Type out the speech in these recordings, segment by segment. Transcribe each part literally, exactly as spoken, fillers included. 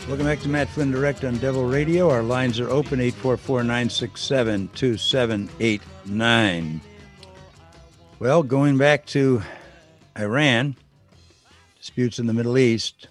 Welcome back to Matt Flynn Direct on Devil Radio. Our lines are open, eight four four, nine six seven, two seven eight nine. Well, going back to Iran, disputes in the Middle East.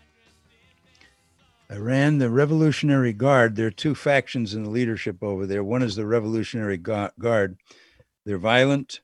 Iran, the Revolutionary Guard, there are two factions in the leadership over there. One is the Revolutionary Guard. They're violent.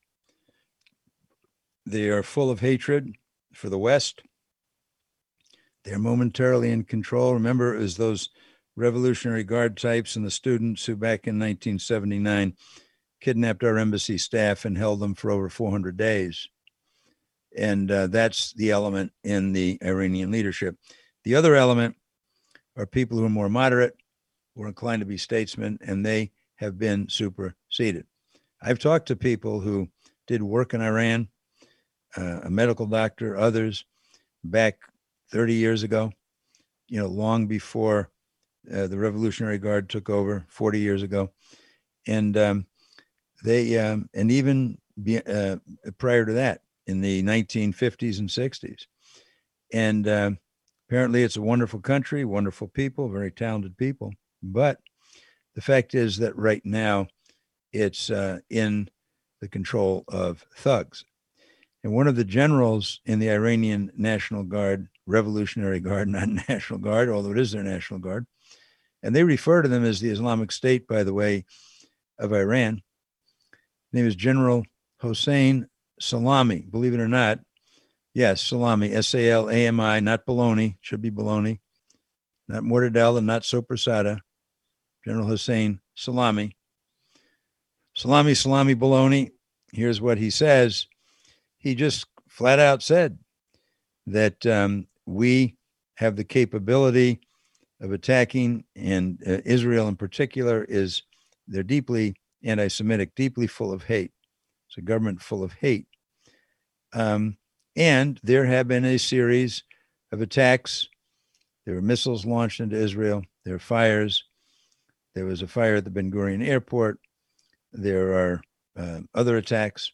They are full of hatred for the West. They're momentarily in control. Remember, it was those Revolutionary Guard types and the students who back in nineteen seventy-nine kidnapped our embassy staff and held them for over four hundred days. And uh, that's the element in the Iranian leadership. The other element are people who are more moderate, who are inclined to be statesmen, and they have been superseded. I've talked to people who did work in Iran, uh, a medical doctor, others, back thirty years ago, you know, long before uh, the Revolutionary Guard took over, forty years ago. And um, they, um, and even be, uh, prior to that, in the nineteen fifties and sixties. And uh, apparently it's a wonderful country, wonderful people, very talented people. But the fact is that right now it's uh, in the control of thugs. And one of the generals in the Iranian National Guard, Revolutionary Guard, not National Guard, although it is their National Guard, and they refer to them as the Islamic State, by the way, of Iran. His name is General Hossein Salami, believe it or not. Yes, Salami, S A L A M I, not bologna, should be bologna, not mortadella, not sopressata. General Hossein Salami. Salami, salami, bologna. Here's what he says. He just flat out said that um, we have the capability of attacking, and uh, Israel in particular is, they're deeply anti-Semitic, deeply full of hate. It's a government full of hate. Um, and there have been a series of attacks. There were missiles launched into Israel. There were fires. There was a fire at the Ben Gurion airport. There are uh, other attacks.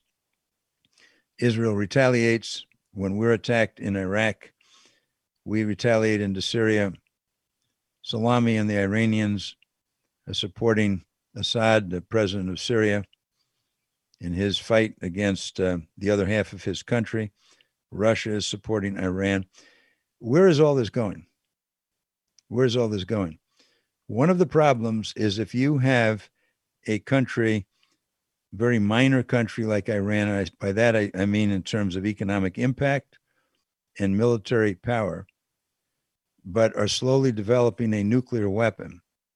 Israel retaliates. When we're attacked in Iraq, we retaliate into Syria. Salami and the Iranians are supporting Assad, the president of Syria, in his fight against uh, the other half of his country. Russia is supporting Iran. Where is all this going? Where's all this going? One of the problems is if you have a country, very minor country like Iran, and I, by that I, I mean in terms of economic impact and military power, but are slowly developing a nuclear weapon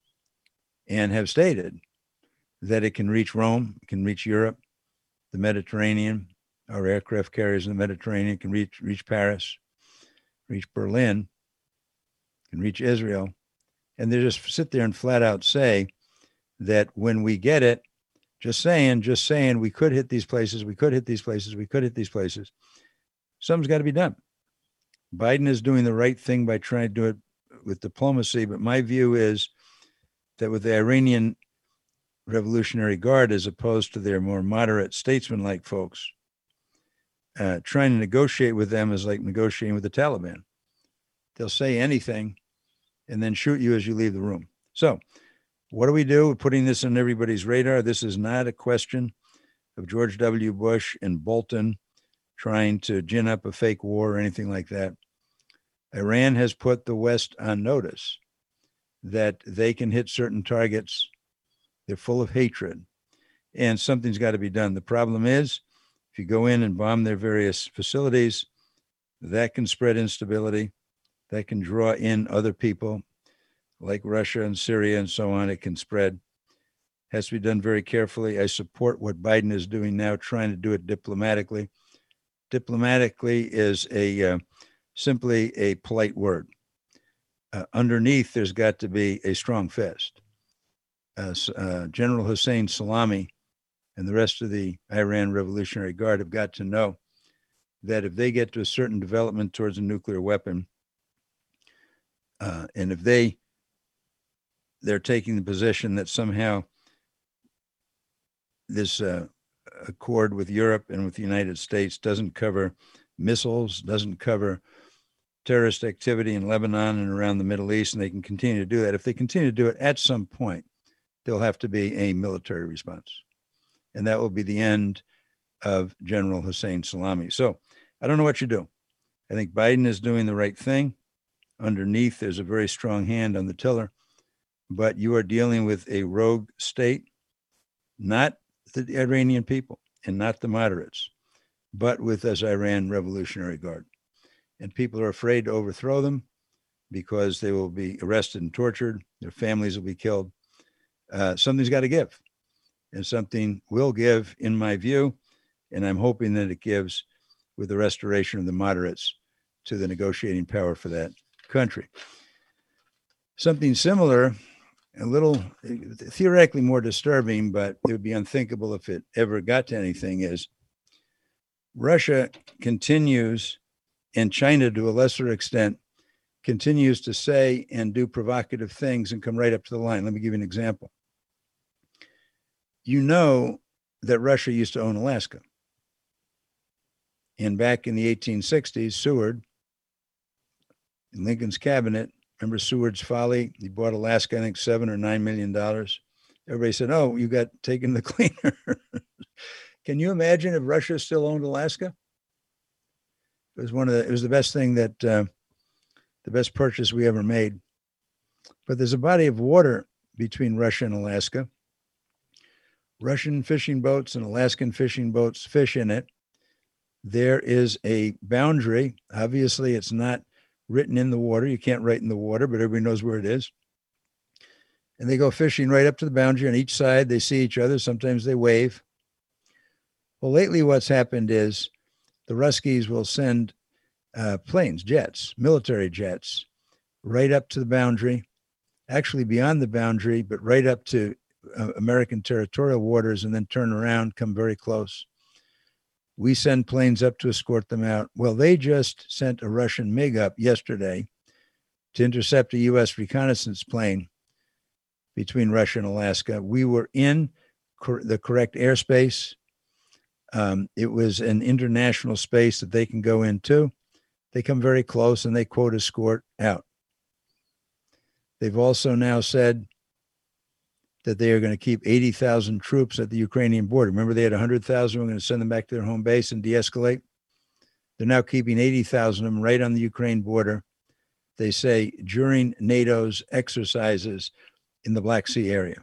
and have stated that it can reach Rome, it can reach Europe, the Mediterranean, our aircraft carriers in the Mediterranean can reach, reach Paris, reach Berlin, can reach Israel. And they just sit there and flat out say that when we get it, just saying, just saying, we could hit these places, we could hit these places, we could hit these places. Something's got to be done. Biden is doing the right thing by trying to do it with diplomacy, but my view is that with the Iranian Revolutionary Guard, as opposed to their more moderate statesman-like folks, uh, trying to negotiate with them is like negotiating with the Taliban. They'll say anything and then shoot you as you leave the room. So what do we do? We're putting this on everybody's radar. This is not a question of George W. Bush and Bolton trying to gin up a fake war or anything like that. Iran has put the West on notice that they can hit certain targets. They're full of hatred, and something's got to be done. The problem is, if you go in and bomb their various facilities, that can spread instability. That can draw in other people like Russia and Syria and so on. It can spread. Has to be done very carefully. I support what Biden is doing now, trying to do it diplomatically. Diplomatically is a uh, simply a polite word. Uh, underneath, there's got to be a strong fist. Uh, uh, General Hossein Salami and the rest of the Iran Revolutionary Guard have got to know that if they get to a certain development towards a nuclear weapon, uh, and if they they're taking the position that somehow this uh, accord with Europe and with the United States doesn't cover missiles, doesn't cover terrorist activity in Lebanon and around the Middle East, and they can continue to do that. If they continue to do it, at some point, there'll have to be a military response. And that will be the end of General Hussein Salami. So I don't know what you do. I think Biden is doing the right thing. Underneath, there's a very strong hand on the tiller, but you are dealing with a rogue state, not the Iranian people and not the moderates, but with this Iran Revolutionary Guard. And people are afraid to overthrow them because they will be arrested and tortured. Their families will be killed. Uh, something's got to give. And something will give, in my view, and I'm hoping that it gives with the restoration of the moderates to the negotiating power for that country. Something similar, a little theoretically more disturbing, but it would be unthinkable if it ever got to anything, is Russia continues, and China to a lesser extent, continues to say and do provocative things and come right up to the line. Let me give you an example. You know that Russia used to own Alaska. And back in the eighteen sixties, Seward, in Lincoln's cabinet, remember Seward's folly? He bought Alaska, I think, seven or nine million dollars. Everybody said, oh, you got taken the cleaner. Can you imagine if Russia still owned Alaska? It was one of the, it was the best thing that, uh, the best purchase we ever made. But there's a body of water between Russia and Alaska. Russian fishing boats and Alaskan fishing boats fish in it. There is a boundary. Obviously, it's not written in the water. You can't write in the water, but everybody knows where it is. And they go fishing right up to the boundary. On each side, they see each other. Sometimes they wave. Well, lately what's happened is the Ruskies will send uh, planes, jets, military jets, right up to the boundary, actually beyond the boundary, but right up to uh, American territorial waters, and then turn around, come very close. We send planes up to escort them out. Well, they just sent a Russian MiG up yesterday to intercept a U S reconnaissance plane between Russia and Alaska. We were in cor- the correct airspace. Um, it was an international space that they can go into. They come very close and they quote escort out. They've also now said that they are going to keep eighty thousand troops at the Ukrainian border. Remember, they had one hundred thousand. We're going to send them back to their home base and de-escalate. They're now keeping eighty thousand of them right on the Ukraine border. They say during NATO's exercises in the Black Sea area.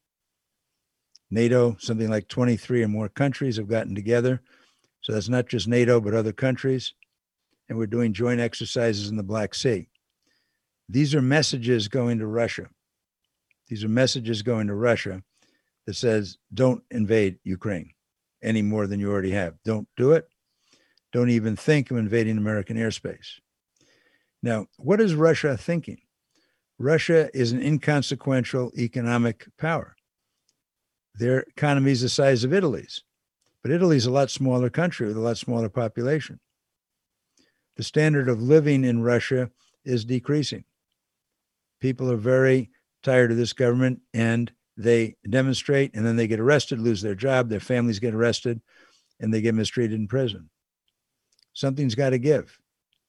NATO, something like twenty-three or more countries have gotten together. So that's not just NATO, but other countries. And we're doing joint exercises in the Black Sea. These are messages going to Russia. These are messages going to Russia that says, don't invade Ukraine any more than you already have. Don't do it. Don't even think of invading American airspace. Now, what is Russia thinking? Russia is an inconsequential economic power. Their economy is the size of Italy's, but Italy's a lot smaller country with a lot smaller population. The standard of living in Russia is decreasing. People are very tired of this government, and they demonstrate, and then they get arrested, lose their job, their families get arrested, and they get mistreated in prison. Something's got to give.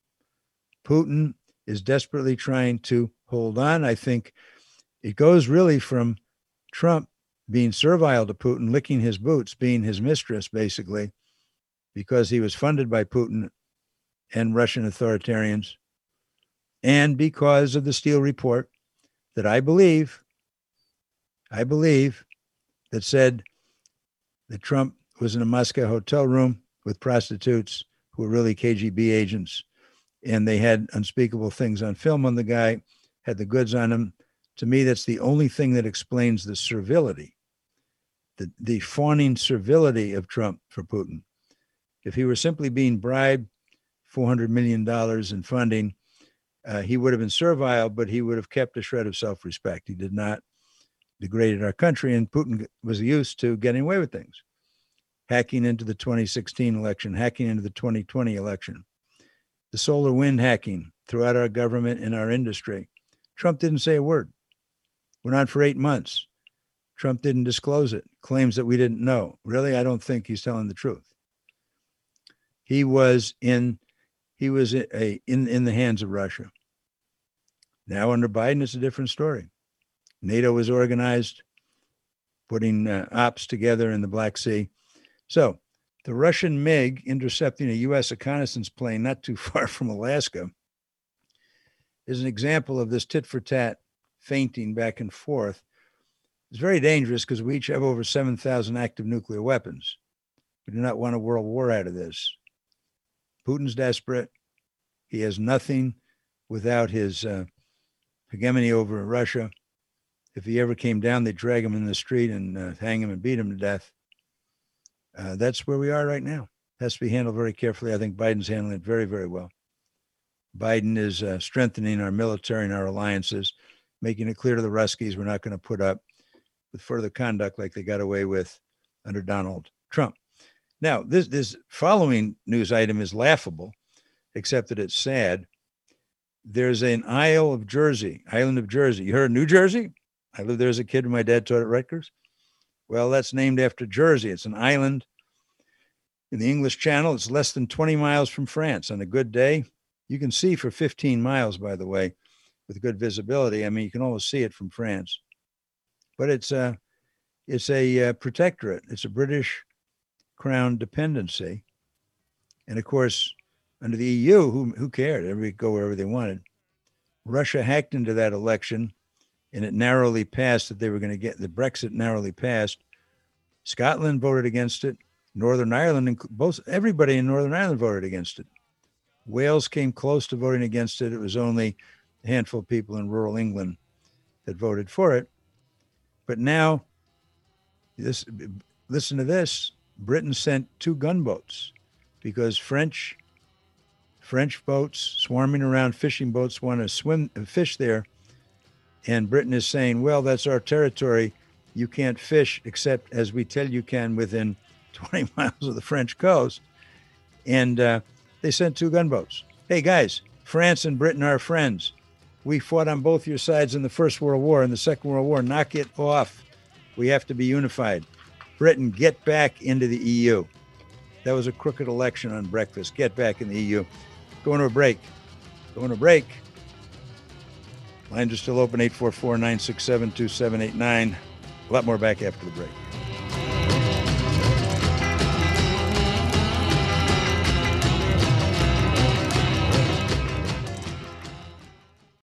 Putin is desperately trying to hold on. I think it goes really from Trump being servile to Putin, licking his boots, being his mistress, basically, because he was funded by Putin and Russian authoritarians, and because of the Steele report that I believe, I believe, that said that Trump was in a Moscow hotel room with prostitutes who were really K G B agents, and they had unspeakable things on film on the guy, had the goods on him. To me, that's the only thing that explains the servility, the, the fawning servility of Trump for Putin. If he were simply being bribed four hundred million dollars in funding, uh, he would have been servile, but he would have kept a shred of self-respect. He did not degrade our country, and Putin was used to getting away with things, hacking into the twenty sixteen election, hacking into the twenty twenty election, the solar wind hacking throughout our government and our industry. Trump didn't say a word. Went on for eight months. Trump didn't disclose it, claims that we didn't know. Really, I don't think he's telling the truth. He was in he was a, a, in, in the hands of Russia. Now under Biden, it's a different story. NATO was organized, putting uh, ops together in the Black Sea. So the Russian MiG intercepting a U S reconnaissance plane not too far from Alaska is an example of this tit for tat feinting back and forth. It's very dangerous because we each have over seven thousand active nuclear weapons. We do not want a world war out of this. Putin's desperate. He has nothing without his uh, hegemony over Russia. If he ever came down, they'd drag him in the street and uh, hang him and beat him to death. Uh, that's where we are right now. It has to be handled very carefully. I think Biden's handling it very, very well. Biden is uh, strengthening our military and our alliances, making it clear to the Ruskies we're not going to put up with further conduct like they got away with under Donald Trump. Now, this, this following news item is laughable, except that it's sad. There's an Isle of Jersey, island of Jersey. You heard of New Jersey? I lived there as a kid when my dad taught at Rutgers. Well, that's named after Jersey. It's an island in the English Channel. It's less than twenty miles from France. On a good day, you can see for fifteen miles, by the way, with good visibility. I mean, you can almost see it from France. But it's a, it's a uh, protectorate. It's a British Crown dependency. And of course, under the E U, who, who cared? Everybody could go wherever they wanted. Russia hacked into that election, and it narrowly passed that they were going to get the Brexit narrowly passed. Scotland voted against it. Northern Ireland, both everybody in Northern Ireland voted against it. Wales came close to voting against it. It was only a handful of people in rural England that voted for it. But now, this, listen to this. Britain sent two gunboats because French French boats swarming around, fishing boats want to swim fish there. And Britain is saying, well, that's our territory. You can't fish except as we tell you can within twenty miles of the French coast. And uh, they sent two gunboats. Hey, guys, France and Britain are friends. We fought on both your sides in the First World War and the Second World War. Knock it off. We have to be unified. Britain, get back into the E U. That was a crooked election on breakfast. Get back in the E U. Going to a break. Going to a break. Lines are still open, eight four four, nine six seven, two seven eight nine. A lot more back after the break.